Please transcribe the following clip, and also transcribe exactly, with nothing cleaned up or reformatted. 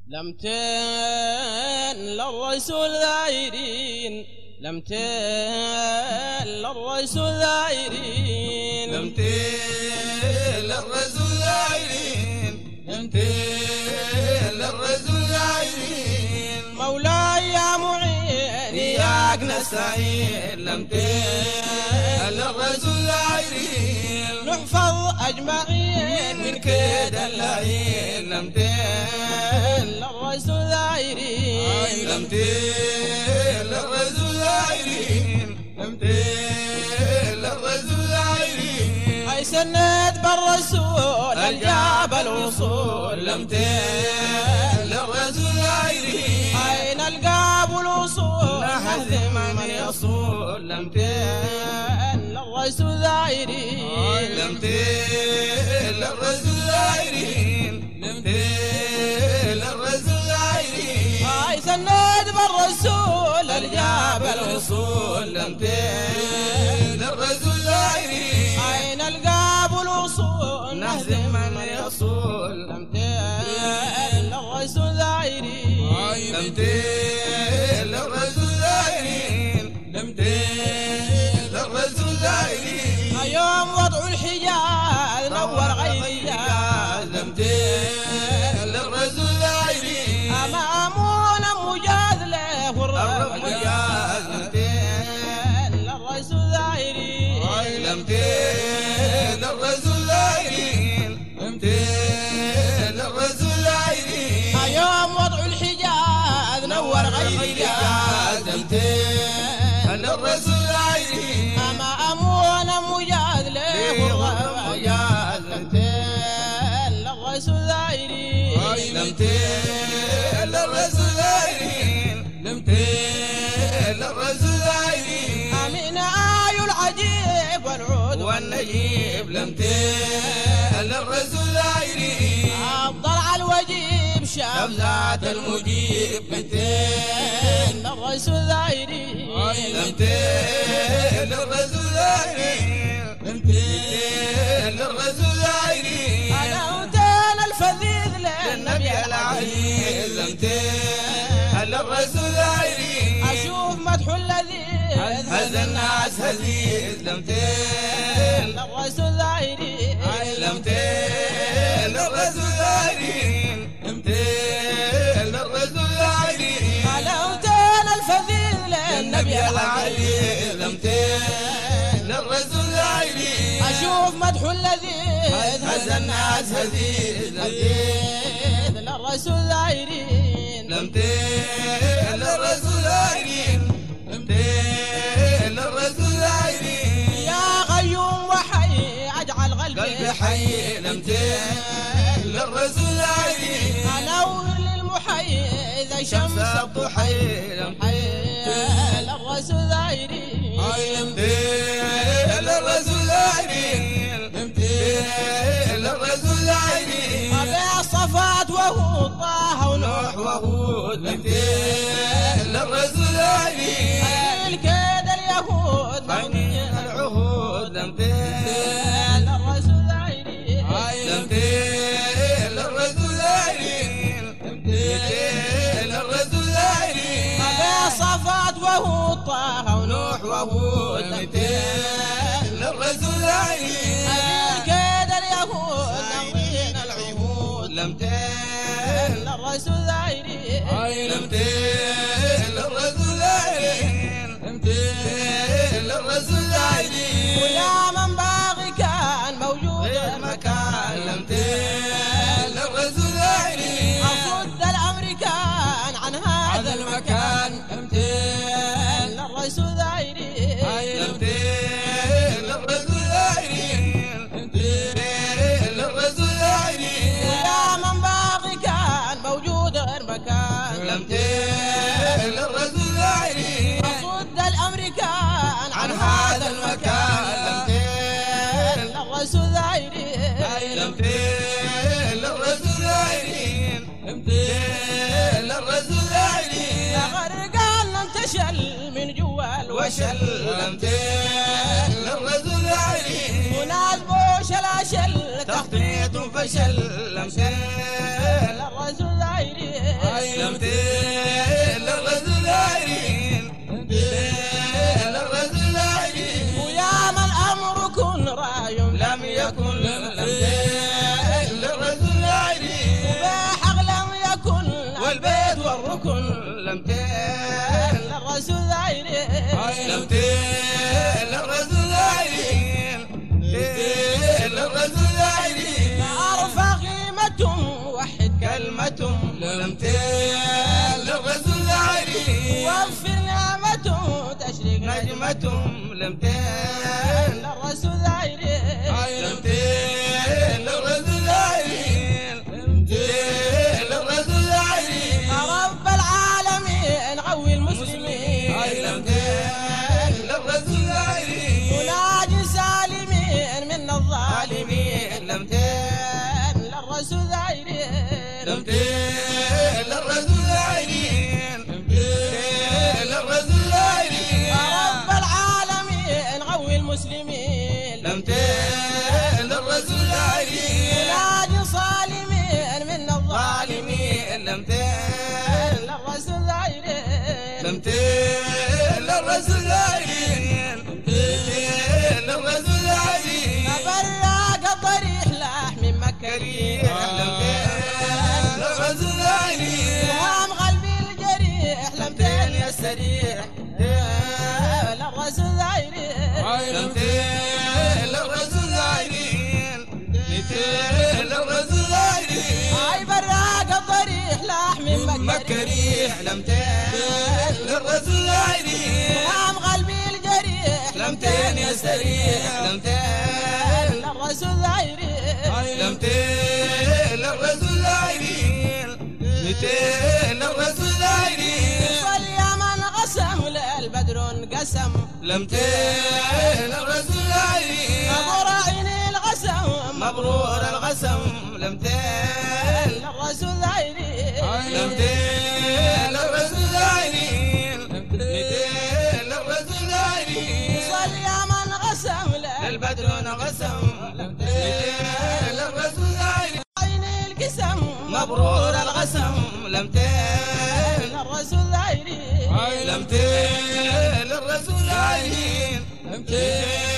لمتين للرسول ذايرين، لمتين للرسول ذايرين، لمتين للرسول ذايرين، لمتين للرسول ذايرين. مولاي يا معين إياك نستعين، لمتين للرسول ذايرين. نحفظ أجمعين من كيد اللعين، لمتين للرسول ذايرين، لمتين للرسول ذايرين، لمتين للرسول ذايرين. أي سند بالرسول الجاب الوصول، لمتين للرسول ذايرين. أين القاب الوصول نحذم من يصول، لمتين للرسول ذايرين، لمتين للرسول ذايرين، لمتين للرسول ذايرين. أي سند بالرسول الجاب الوصول، لمتين للرسول ذايرين. أين القاب الوصول نحذم من يصول، لمتين للرسول ذايرين، لمتين للرسول ذايرين، لمتين للرسول ذايرين. يوم وضع الحجاز نور غير جاز، لمتين للرسول ذايرين. أمامنا مجاز له والرب مجاز، لمتين للرسول ذايرين، لمتين للرسول ذايرين، لمتين للرسول ذايرين. يوم وضع الحجاز نور غير جاز، لمتين للرسول ذايرين. أمامنا مجاز له والرب مجاز، لمتين للرسول ذايرين، لمتين للرسول ذايرين، لمتين للرسول ذايرين. أمين آي العجيب والعود والنجيب، لمتين للرسول ذايرين. أفضل على الوجيب شاب ذات المجيب، لمتين للرسول ذايرين، لمتين للرسول ذايرين، لمتين للرسول ذايرين. أنا وتين الفذيذ للنبي العزيز، لمتين للرسول ذايرين. أشوف مدح الذي هز الناس هزيز، لمتين للرسول ذايرين، لمتين للرسول ذايرين، لمتين للرسول ذايرين. أنا وتين الفذيذ للنبي العزيز، لمتين للرسول ذايرين. أشوف مدح الذي هز الناس هزيز، لمتين للرسول ذايرين، لمتين للرسول ذايرين، لمتين للرسول ذايرين. يا غيوم وحي أجعل قلبي قلبي حي، لمتين للرسول ذايرين. أنور للمحيي إذا شمس الضحى، لمتين للرسول ذايرين، لمتين للرسول ذايرين، لمتين للرسول ذايرين. ربيع صفات وهو طه ونوح وهود، لمتين للرسول ذايرين. الكيد اليهود مغني العهود، لمتين للرسول ذايرين، لمتين للرسول ذايرين، لمتين للرسول ذايرين. ربيع صفات وهو طه ونوح وهود، لمتين للرسول ذايرين. الكيد اليهود مغني العهود، لمتين للرسول ذايرين، لمتين للرسول ذايرين، لمتين للرسول ذايرين. ويا من باغي كان موجود المكان، لمتين للرسول ذايرين. أصد الأمريكان عن هذا المكان، لمتين للرسول ذايرين، لمتين للرسول ذايرين، لمتين للرسول ذايرين. ويا من باغي كان موجود غير مكان، لمتين للرسول ذايرين. أصد الأمريكان عن هذا المكان، لمتين للرسول ذايرين، لمتين للرسول ذايرين، لمتين للرسول ذايرين. غرقان انتشل من جوا الوشل، لمتين للرسول ذايرين. وناس بوش الأشل تخطيط فشل، لمتين للرسول ذايرين، لمتين للرسول عينين لمتين للرسول عينين ويا من أمر كن راي لم يكن لمتين للرسول عينين وبحق لم يكن والبيت والركن لمتين للرسول عينين لمتين للرسول عينين لمتين للرسول عينين أرفع قيمتهم وحد كلمتهم لمتين للرسول عينين وفر نعمتهم تشريق نجمتهم لمتين للرسول عينين لمتين للرسول عينين لمتين للرسول عينين رب العالمين غوي المسلمين لمتين للرسول عينين وناجي سالمين من الظالمين لمتين للرسول عينين لمتين للرسول عينين لمتين للرسول عينين رب العالمين غوي المسلمين لمتين للرسول عينين وناجي صالمين من الظالمين لمتين للرسول عينين لمتين للرسول عينين لمتين للرسول عينين براق الضريح لاح من مكة لمتين للرسول عينين وهام قلبي الجريح لمتين يستريح للرسول عينين لمتين للرسول عينين لمتين للرسول عينين هاي براق الضريح لاح من مكة مكة ريح لمتين للرسول عينين وهام قلبي الجريح لمتين يستريح لمتين للرسول عينين لمتين للرسول عينين لمتين للرسول عينين صل يا من قسم للبدر انقسم لمتين للرسول عينين نظر عيني القسم مبرور القسم لمتين للرسول عينين لمتين للرسول عينين لمتين للرسول عينين صل يا من قسم للبدر انقسم لمتين للرسول عينين عيني القسم مبرور القسم لمتين للرسول عينين لمتين للرسول عينين لمتين